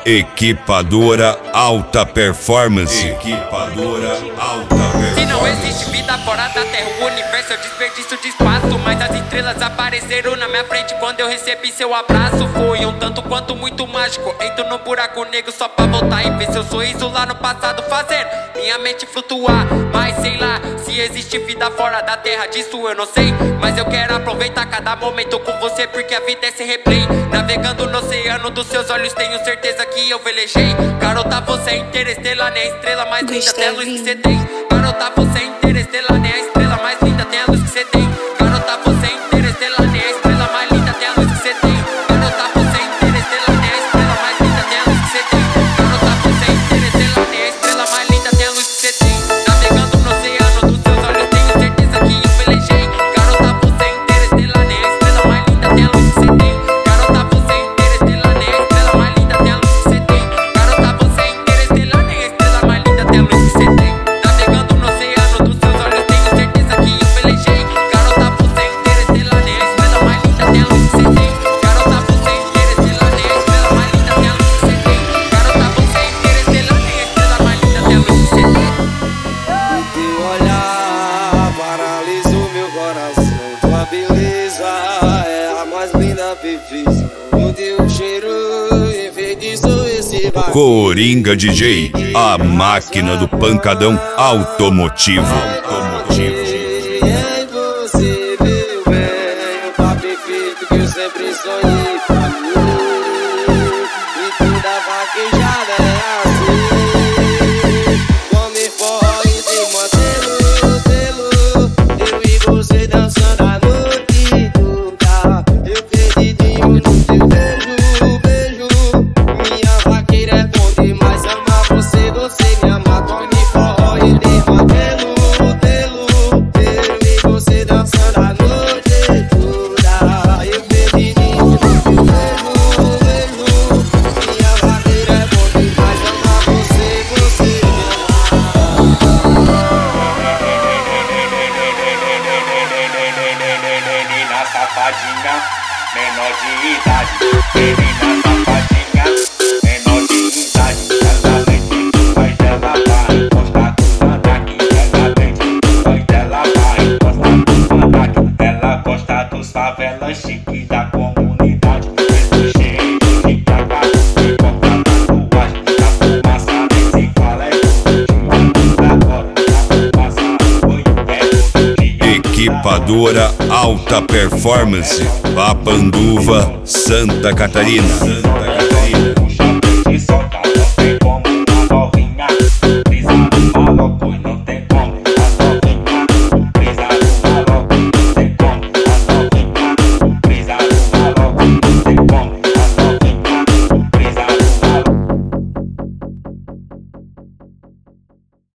Equipadora Alta Performance. Equipadora Alta Performance. Se não existe vida fora da Terra, o universo é um desperdício de espaço. Mas as estrelas apareceram na minha frente quando eu recebi seu abraço. Foi um tanto quanto muito mágico. Entro no buraco negro só pra voltar e ver seu sorriso lá no passado, fazendo minha mente flutuar. Mas sei lá, se existe vida fora da Terra, disso eu não sei. Mas eu quero aproveitar cada momento com você, porque a vida é esse replay. Navegando no oceano dos seus olhos, tenho certeza que eu velejei. Garota, você é interestelar, nem a estrela mais linda, até a luz que você tem. Garota, você é interestelar, nem a estrela mais linda, até a luz que você tem. Garota, você é interestelar, nem a estrela mais linda, até a luz que você tem. Garota, você é interestelar, nem a estrela mais linda, até a luz que você tem. Garota, você é interestelar, nem a estrela mais linda, até a luz que você tem. Navegando no oceano dos seus olhos, tenho certeza que eu velejei. Garota, você é interestelar, nem a estrela mais linda, até a luz que você tem. Garota, você é interestelar, nem a estrela mais linda, até a luz que você tem. Garota, você é interestelar, nem a estrela mais linda, até a luz que você tem. Navegando no oceano dos seus olhos, tenho certeza que eu velejei. Garota, você é interestelar, nem a estrela mais linda, até a luz que você tem. Garota, você é interestelar, nem a estrela mais linda, até a luz que você tem. Garota, você é interestelar, nem a estrela mais linda, até a luz que você tem. O teu olhar paralisou meu coração. Tua beleza é a mais linda perfeição. O teu cheiro enfeitiçou esse barco. Coringa DJ, a máquina do pancadão automotivo. E em você, meu bem, o par perfeito que eu sempre sonhei pra mim. E toda vaquejada é assim. Come forte e mantê-lo. Eu e você dançando a noite toda. Eu perdi no teu beijo. Minha vaqueira é bom demais. Amar você, você me ama. Come forte e mantê-lo. Eu e você dançando a noite toda. Eu perdi no teu beijo. Minha vaqueira é bom demais. Amar você, você me Menina safadinha, menor de idade. Menina safadinha, menor de idade. Ela vem do pai dela, vai encostar do mandaque. Ela vem do pai dela, vai encostar do mandaque. Ela gosta dos favelas chique da comunidade. Preto cheio de cagado, e corta tatuagem. A fumaça nem se fala, é todo dia. Agora a fumaça foi todo dia. Equipadora Alta Performance, Papanduva, Santa Catarina.